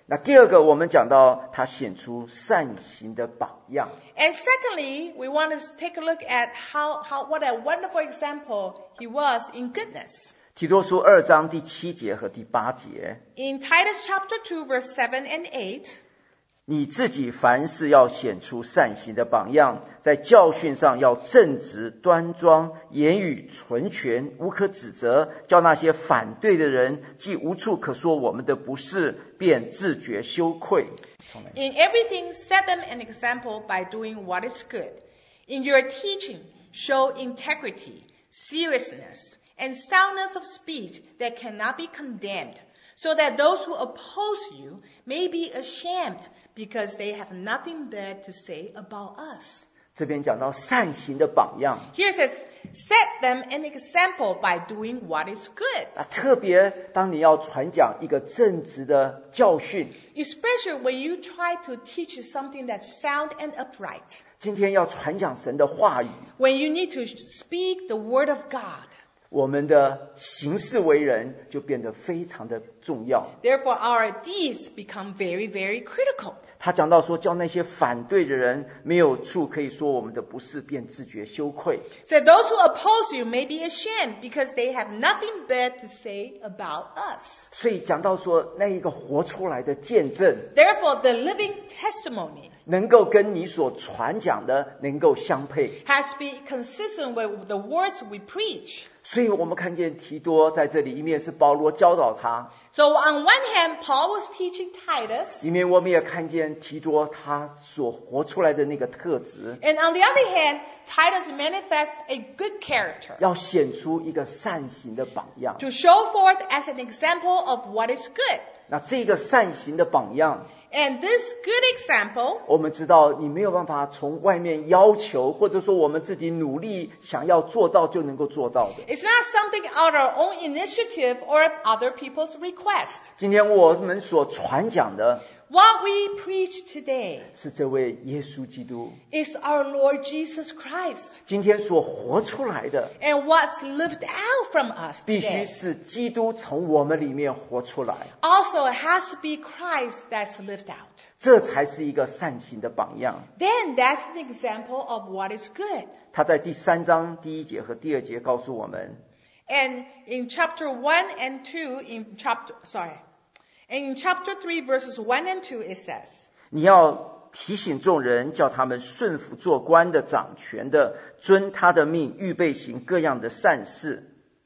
那第二个，我们讲到他显出善行的榜样。 And secondly, we want to take a look at how, how what a wonderful example he was in goodness. 提多书二章第七节和第八节， In Titus chapter two, verse seven and eight, 你自己凡事要显出善行的榜样，在教训上要正直端庄，言语纯全，无可指责，叫那些反对的人既无处可说我们的不是，便自觉羞愧。 in everything set them an example by doing what is good. In your teaching, show integrity, seriousness, and soundness of speech that cannot be condemned, so that those who oppose you may be ashamed, because they have nothing bad to say about us. 这边讲到善行的榜样， Here it says, set them an example by doing what is good. 啊，特别当你要传讲一个正直的教训， Especially when you try to teach something that's sound and upright. 今天要传讲神的话语， When you need to speak the word of God. 我们的行事为人就变得非常的重要。 Therefore, our deeds become very, very critical. 他讲到说，叫那些反对的人没有处可以说我们的不是，便自觉羞愧。 So those who oppose you may be ashamed because they have nothing bad to say about us. 所以讲到说，那一个活出来的见证， Therefore, the living testimony 能够跟你所传讲的能够相配。 has to be consistent with the words we preach. 所以我们看见提多在这里，一面是保罗教导他， So on one hand, Paul was teaching Titus. 一面我们也看见提多他所活出来的那个特质， And on the other hand, Titus manifests a good character 要显出一个善行的榜样。 to show forth as an example of what is good. 那这个善行的榜样， And this good example, 我们知道你没有办法从外面要求，或者说我们自己努力想要做到就能够做到的。 it's not something out of our own initiative or other people's request. 今天我们所传讲的 What we preach today 是这位耶稣基督， is our Lord Jesus Christ. 今天所活出来的 And what's lived out from us 必须 today 是基督从我们里面活出来， also has to be Christ that's lived out. 这才是一个善行的榜样。 Then that's an example of what is good. 他在第三章第一节和第二节告诉我们， And in chapter one and two, in chapter, sorry, and in chapter three, verses one and two, it says, 你要提醒众人，叫他们顺服做官的、掌权的，遵他的命，预备行各样的善事。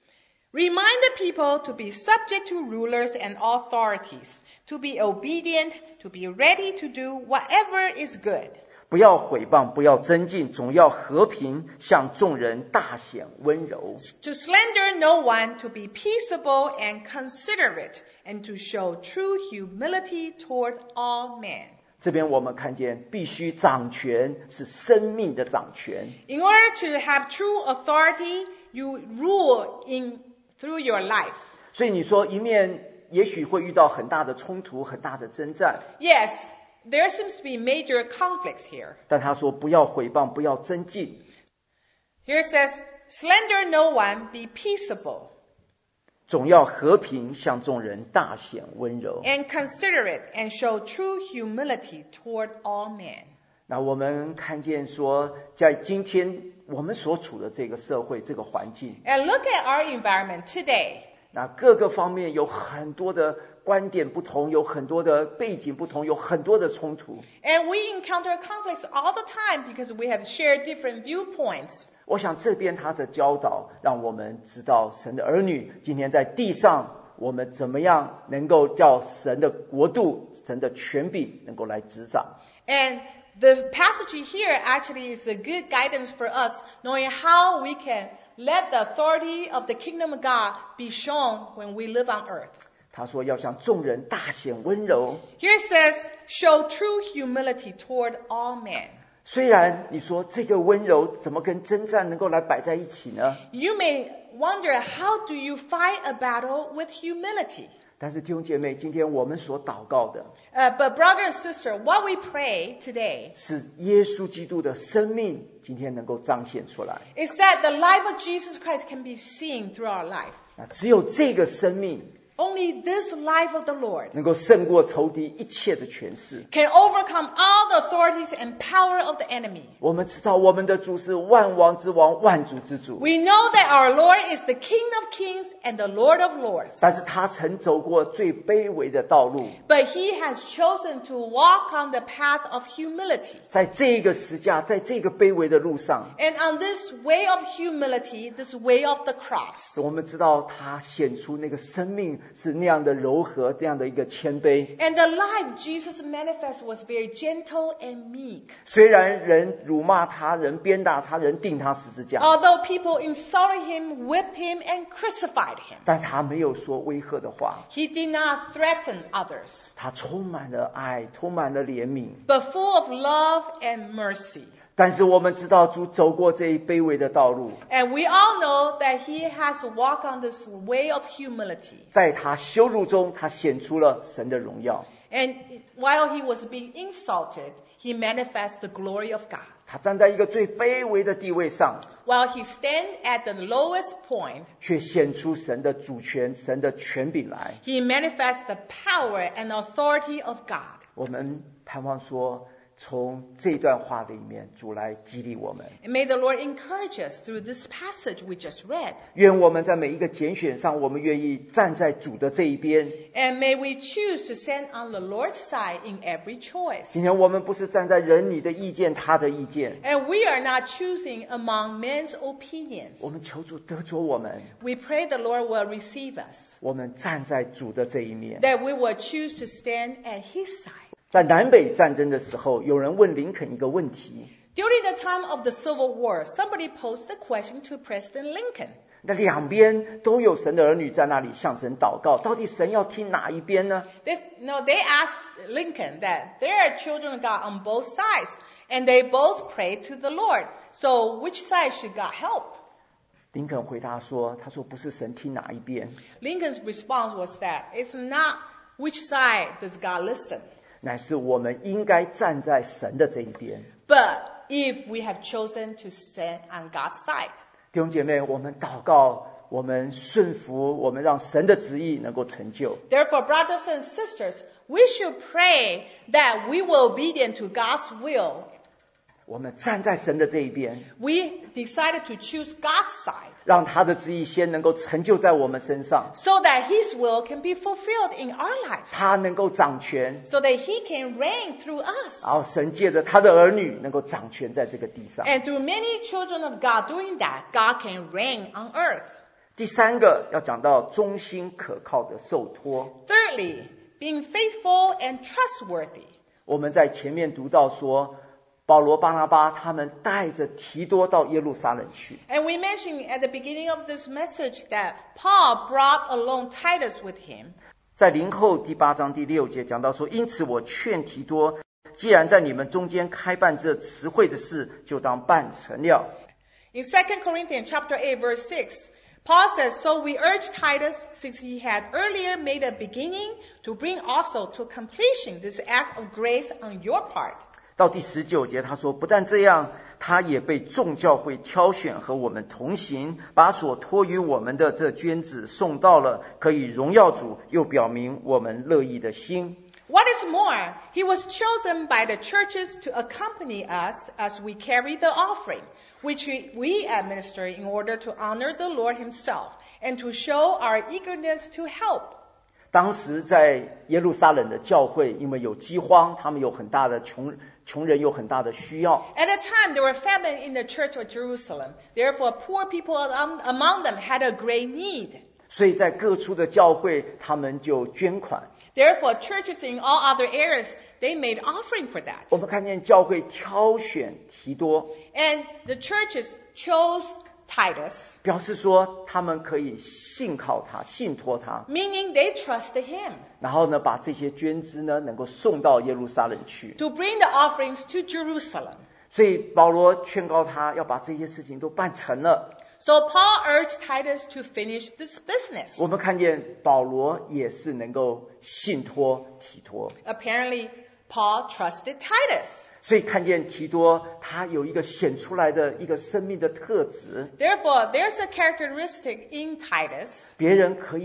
remind the people to be subject to rulers and authorities, to be obedient, to be ready to do whatever is good. 不要毁谤，不要增进，总要和平，向众人大显温柔。 To slander no one, to be peaceable and considerate, and to show true humility toward all men. 这边我们看见，必须掌权是生命的掌权。 In order to have true authority, you rule in through your life. 所以你说一面也许会遇到很大的冲突、很大的征战， Yes, there seems to be major conflicts here. 但他说不要毁谤，不要增进， Here it says, slander no one, be peaceable 总要和平，向众人大显温柔。 and considerate and show true humility toward all men. 那我们看见说，在今天我们所处的这个社会、这个环境， And look at our environment today. 那各个方面有很多的观点不同，有很多的背景不同，有很多的冲突。 And we encounter conflicts all the time because we have shared different viewpoints. 我想这边他的教导，让我们知道神的儿女今天在地上，我们怎么样能够叫神的国度、神的权柄能够来执掌。 And the passage here actually is a good guidance for us, knowing how we can let the authority of the kingdom of God be shown when we live on earth. 他说要向众人大显温柔。 Here it says, show true humility toward all men. 虽然你说这个温柔怎么跟征战能够来摆在一起呢？ You may wonder, how do you fight a battle with humility? 但是弟兄姐妹，今天我们所祷告的 Uh, but brother and sister, what we pray today 是耶稣基督的生命，今天能够彰显出来。 is that the life of Jesus Christ can be seen through our life. 那只有这个生命 Only this life of the Lord 能够胜过仇敌一切的权势。 can overcome all the authorities and power of the enemy. 我们知道我们的主是万王之王，万主之主。 We know that our Lord is the King of kings and the Lord of lords. 但是他曾走过最卑微的道路， But he has chosen to walk on the path of humility. 在这个十架，在这个卑微的路上， And on this way of humility, this way of the cross, 我们知道他显出那个生命是那样的柔和，这样的一个谦卑。 and the life Jesus manifested was very gentle and meek. 虽然人辱骂他，人鞭打他，人钉他十字架， Although people insulted him, whipped him, and crucified him, 但他没有说威吓的话， he did not threaten others, 他充满了爱，充满了怜悯。 but full of love and mercy. 但是我们知道主走过这一卑微的道路， And we all know that he has walked on this way of humility. 在他羞辱中，他显出了神的荣耀。 And while he was being insulted, he manifests the glory of God. 他站在一个最卑微的地位上， While he stands at the lowest point, 却显出神的主权、神的权柄来。 he manifests the power and authority of God. 我们盼望说，从这段话里面，主来激励我们。 And may the Lord encourage us through this passage we just read. 愿我们在每一个拣选上，我们愿意站在主的这一边。 And may we choose to stand on the Lord's side in every choice. 今天我们不是站在人你的意见、他的意见， And we are not choosing among men's opinions. 我们求主得着我们， We pray the Lord will receive us, 我们站在主的这一面。 that we will choose to stand at his side. 在南北战争的时候，有人问林肯一个问题， During the time of the Civil War, somebody posed a question to President Lincoln. 那两边都有神的儿女在那里向神祷告，到底神要听哪一边呢？ This, no, they asked Lincoln that there are children of God on both sides, and they both prayed to the Lord. So which side should God help? 林肯回答说，他说不是神听哪一边， Lincoln's response was that it's not which side does God listen, 乃是我们应该站在神的这一边。 but if we have chosen to stand on God's side. 弟兄姐妹，我们祷告，我们顺服，我们让神的旨意能够成就。 Therefore, brothers and sisters, we should pray that we will be obedient to God's will. 我们站在神的这一边， We decided to choose God's side, 让他的旨意先能够成就在我们身上， so that His will can be fulfilled in our lives, 他能够掌权， so that He can reign through us. 然后神借着他的儿女能够掌权在这个地上。 And through many children of God doing that, God can reign on earth. 第三个要讲到忠心可靠的受托。 Thirdly, being faithful and trustworthy. 我们在前面读到说，保罗、巴拿巴他们带着提多到耶路撒冷去。 And we mentioned at the beginning of this message that Paul brought along Titus with him. 在林后第八章第六节讲到说，因此我劝提多，既然在你们中间开办这词汇的事，就当办成了。 In Second Corinthians chapter eight, verse six, Paul says, So we urge Titus, since he had earlier made a beginning, to bring also to completion this act of grace on your part. 到第十九节他说，不但这样，他也被众教会挑选和我们同行，把所托于我们的这捐子送到了，可以荣耀主，又表明我们乐意的心。 What is more, he was chosen by the churches to accompany us as we carry the offering, which we, we administer in order to honor the Lord himself and to show our eagerness to help. 当时在耶路撒冷的教会，因为有饥荒，他们有很大的穷穷人有很大的需要。 At a time, there were famine in the church of Jerusalem. Therefore, poor people among them had a great need. 所以在各处的教会，他们就捐款。 Therefore, churches in all other areas, they made offering for that. 我们看见教会挑选提多， And the churches chose Titus, 表示说他们可以信靠他，信托他， meaning they trusted him 然后呢，把这些捐资呢，能够送到耶路撒冷去。 to bring the offerings to Jerusalem. 所以保罗劝告他要把这些事情都办成了。 So Paul urged Titus to finish this business. 我们看见保罗也是能够信托提托， Apparently, Paul trusted Titus. 所以看见提多他有一个显出来的一个生命的特质， Therefore, there's a characteristic in Titus 别人可以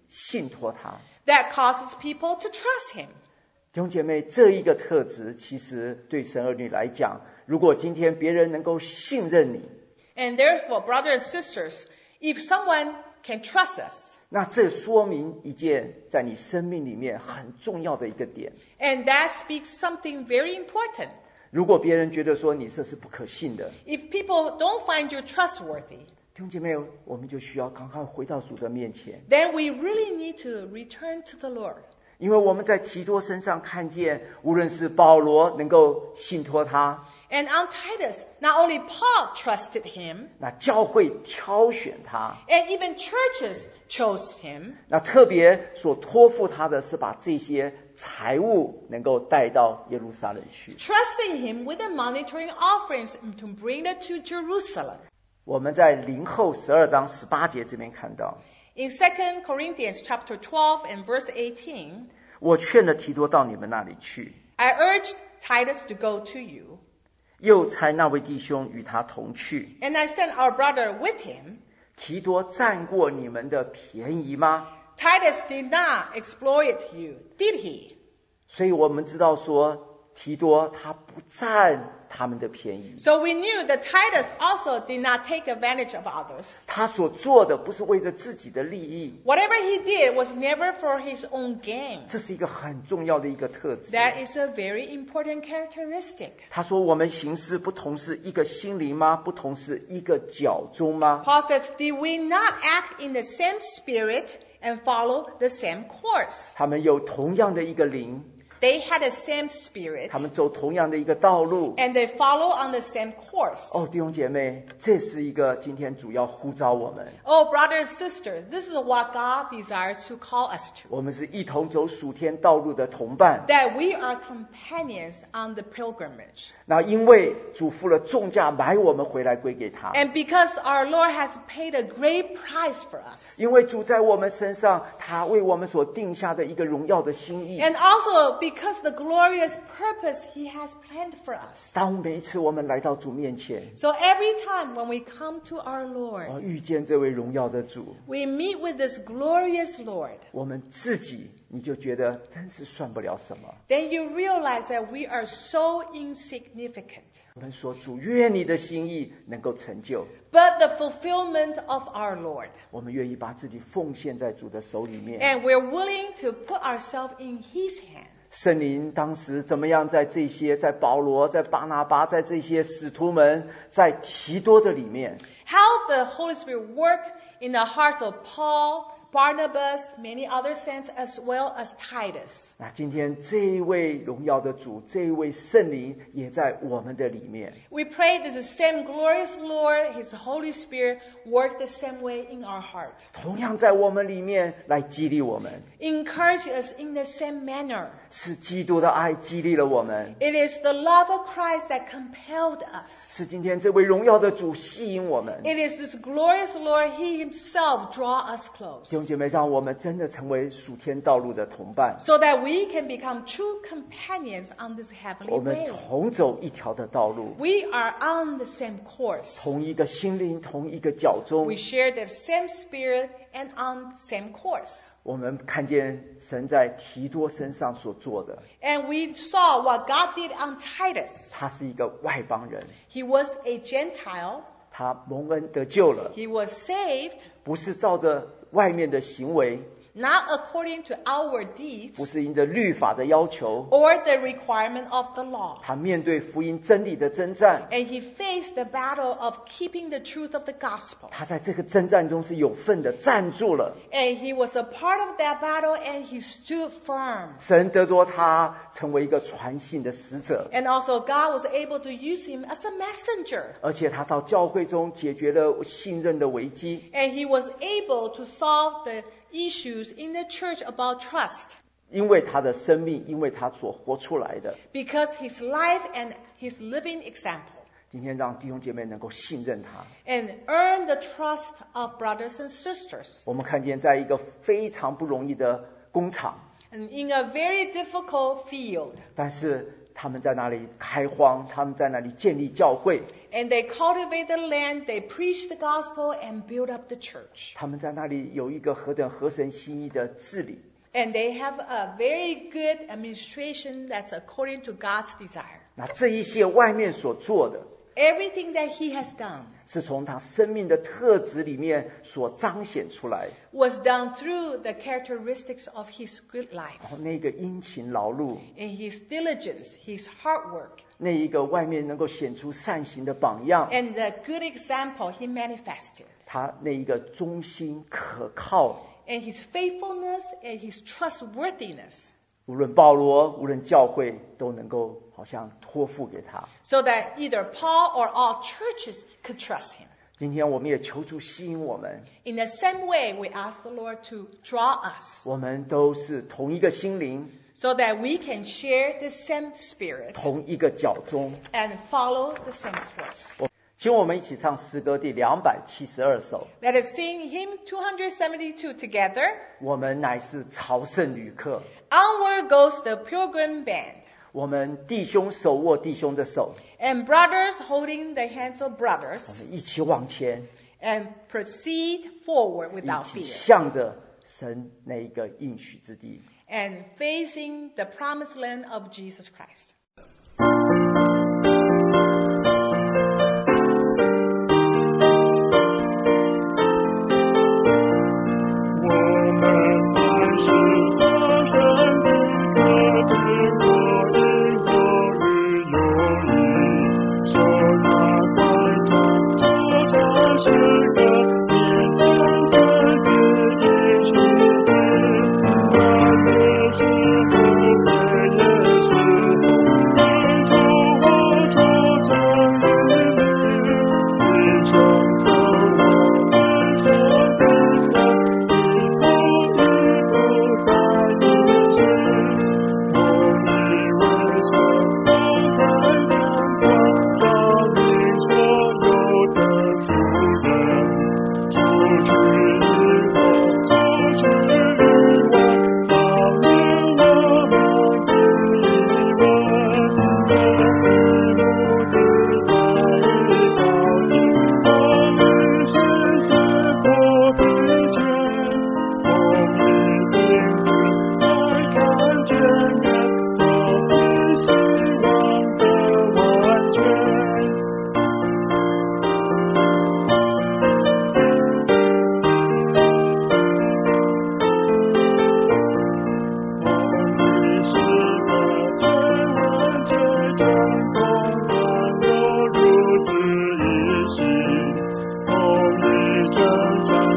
信托他。 that causes people to trust him. 弟兄姐妹，这一个特质其实对神儿女来讲，如果今天别人能够信任你， And therefore, brothers and sisters, if someone can trust us, 那这说明一件在你生命里面很重要的一个点。 and that speaks something very important. 如果别人觉得说你这是不可信的， If people don't find you trustworthy, 弟兄姐妹，我们就需要赶快回到主的面前， then we really need to return to the Lord. 因为我们在提多身上看见，无论是保罗能够信托他， And on Titus, not only Paul trusted him, 那教会挑选他， and even churches chose him. 那特别所托付他的是把这些财物能够带到耶路撒冷去。 Trusting him with the monitoring offerings to bring it to Jerusalem. 我们在林后十二章十八节这边看到， In Second Corinthians chapter twelve and verse eighteen, 我劝了提多到你们那里去， I urged Titus to go to you, 又差那位弟兄与他同去。 and I sent our brother with him. 提多占过你们的便宜吗？ Titus did not exploit you, did he? 所以我们知道说，提多他不占他们的便宜， So we knew that Titus also did not take advantage of others. 他所做的不是为了自己的利益， Whatever he did was never for his own gain. 这是一个很重要的一个特质。 That is a very important characteristic. 他说我们行事不同是一个心灵吗？不同是一个脚中吗？ Paul says, did we not act in the same spirit and follow the same course? 他们有同样的一个灵， They had the same spirit 他们走同样的一个道路。 and they follow on the same course. 哦，弟兄姐妹，这是一个今天主要呼召我们， Oh, brothers and sisters, this is what God desires to call us to. 我们是一同走属天道路的同伴。 That we are companions on the pilgrimage. 那因为主付了重价买我们回来归给他， And because our Lord has paid a great price for us. 因为主在我们身上，他为我们所定下的一个荣耀的心意。 And also because the glorious purpose He has planned for us. 当每一次我们来到主面前， So every time when we come to our Lord, 哦，遇见这位荣耀的主， we meet with this glorious Lord. 我们自己你就觉得真是算不了什么。 Then you realize that we are so insignificant. 我们说主愿你的心意能够成就， But the fulfillment of our Lord. 我们愿意把自己奉献在主的手里面。 And we're willing to put ourselves in His hand. 圣灵当时怎么样在这些在保罗在巴拿巴在这些使徒们在提多的里面， How the Holy Spirit worked in the hearts of Paul, Barnabas, many other saints, as well as Titus. 那今天这一位荣耀的主，这一位圣灵也在我们的里面。 We pray that the same glorious Lord, His Holy Spirit, work the same way in our heart. 同样在我们里面来激励我们， Encourage us in the same manner. 是基督的爱激励了我们， It is the love of Christ that compelled us. 是今天这位荣耀的主吸引我们。 It is this glorious Lord, He Himself draw us 弟 close. 兄姐妹，让我们真的成为属天道路的同伴， So that we can become true companions on this heavenly 我们 way. 同走一条的道路， We are on the same course. 同一个心灵，同一个脚中 We。share the same spirit and on the same course. 我们看见神在提多身上所做的， And we saw what God did on Titus. 他是一个外邦人， He was a Gentile. 他蒙恩得救了， He was saved, 不是照着外面的行为， not according to our 不 deeds 是因着律法的要求， or the requirement of the law. 他面对福音真理的征战， And he faced the battle of keeping the truth of the gospel. 他在这个征战中是有份的，站住了。 And he was a part of that battle and he stood firm. 神得着他成为一个传信的使者， And also God was able to use him as a messenger. 而且他到教会中解决了信任的危机， And he was able to solve the issues in the church about trust. 因为他的生命，因为他所活出来的。 Because his life and his living example. 今天让弟兄姐妹能够信任他。 And earn the trust of brothers and sisters. 我们看见在一个非常不容易的工厂， And in a very difficult field. 但是他们在那里开荒，他们在那里建立教会， And they cultivate the land, they preach the gospel, and build up the church. 他们在那里有一个何等合神心意的治理。 And they have a very good administration that's according to God's desire. 那这一些外面所做的， Everything that he has done 是从他生命的特质里面所彰显出来。 was done through the characteristics of his good life, 然后那个殷勤劳碌， in his diligence, his hard work, 那一个外面能够显出善行的榜样， and the good example he manifested, 他那一个忠心可靠， and his faithfulness and his trustworthiness, 无论保罗，无论教会，都能够好像托付给他。 so that either Paul or all churches could trust him. 今天我们也求主吸引我们， In the same way, we ask the Lord to draw us, 我们都是同一个心灵， so that we can share the same spirit 同一个脚中。 and follow the same course. 请我们一起唱诗歌第两百七十二首。 Let us sing hymn two seventy-two together. 我们乃是朝圣旅客， Onward goes the pilgrim band, 我们弟兄手握弟兄的手， and brothers holding the hands of 我 brothers, 们一起往前， and proceed forward 一 without 起 fear, 向着神那一个应许之地。 and facing the promised land of Jesus Christ.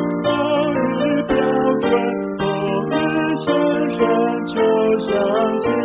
Thank you.